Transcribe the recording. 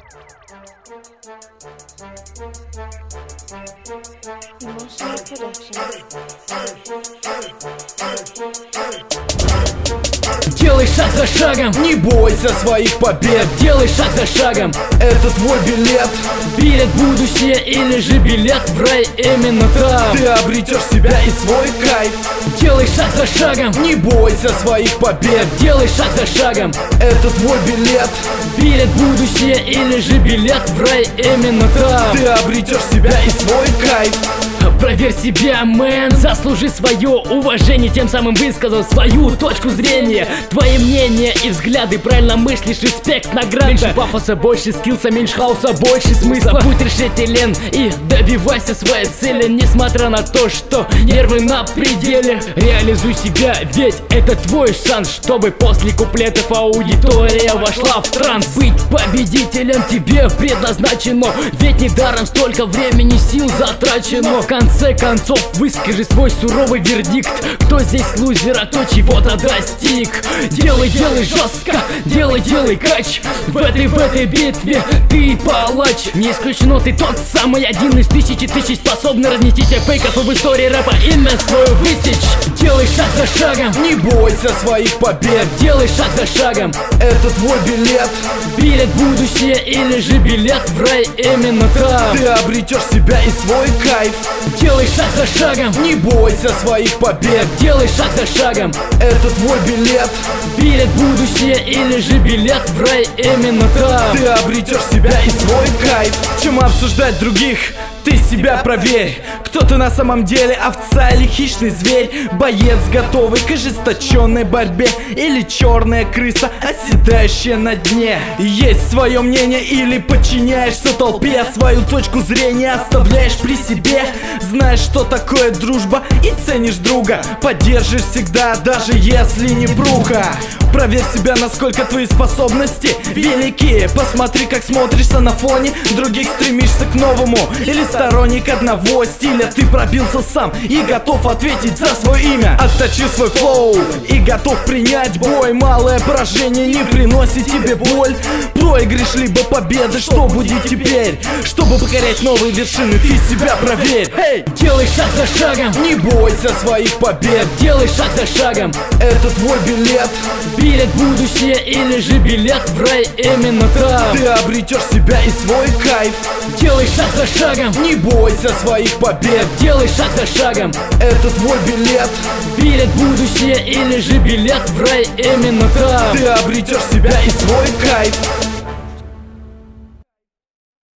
Emotional Production. Делай шаг за шагом, Не бойся своих побед, делай шаг за шагом. это твой билет. Билет в будущее или же билет в рай именно там. Ты обретешь себя и свой кайф. Делай шаг за шагом, Не бойся своих побед, делай шаг за шагом. это твой билет. Билет в будущее или же билет в рай именно там. Ты обретешь себя и свой кайф. Проверь себя, мэн, заслужи свое уважение, тем самым высказав свою точку зрения. Твои мнения и взгляды, правильно мыслишь, респект, награда. Меньше пафоса, больше скилса, меньше хаоса, больше смысла. Будь решителен и добивайся своей цели, несмотря на то, что нервы на пределе. Реализуй себя, ведь это твой шанс, чтобы после куплетов аудитория вошла в транс. Быть победителем тебе предназначено, ведь недаром столько времени, сил затрачено. В конце концов выскажи свой суровый вердикт. Кто здесь лузер, а кто чего-то достиг. Делай жестко, делай кач. В этой битве ты палач. Не исключено, ты тот самый один из тысяч, способный разнести всех фейков и в истории рэпа имя свою высечь. Делай шаг за шагом, Не бойся своих побед, делай шаг за шагом. это твой билет. Билет в будущее или же билет в рай именно там. Ты обретешь себя и свой кайф. Делай шаг за шагом, Не бойся своих побед, делай шаг за шагом. это твой билет. Билет в будущее или же билет в рай именно там. Ты обретешь себя и свой кайф. Чем обсуждать других? Ты себя проверь. Кто ты на самом деле, овца или хищный зверь? Боец, готовый к ожесточенной борьбе, или черная крыса, оседающая на дне? Есть свое мнение или подчиняешься толпе? Свою точку зрения оставляешь при себе. Знаешь, что такое дружба и ценишь друга. Поддержишь всегда, даже если не бруха. Проверь себя, насколько твои способности велики. Посмотри, как смотришься на фоне других, стремишься к новому или сторонник одного стиля. Ты пробился сам и готов ответить за свое имя. Отточи свой флоу и готов принять бой. Малое поражение не приносит тебе боль. Проигрыш либо победа, что будет теперь? Чтобы покорять новые вершины, ты себя проверь. Эй! Делай шаг за шагом, Не бойся своих побед, делай шаг за шагом. это твой билет. Билет в будущее или же билет в рай именно там. Ты обретешь себя и свой кайф. Делай шаг за шагом, Не бойся своих побед, делай шаг за шагом. это твой билет. Билет в будущее или же билет в рай именно там. Ты обретешь себя и свой кайф.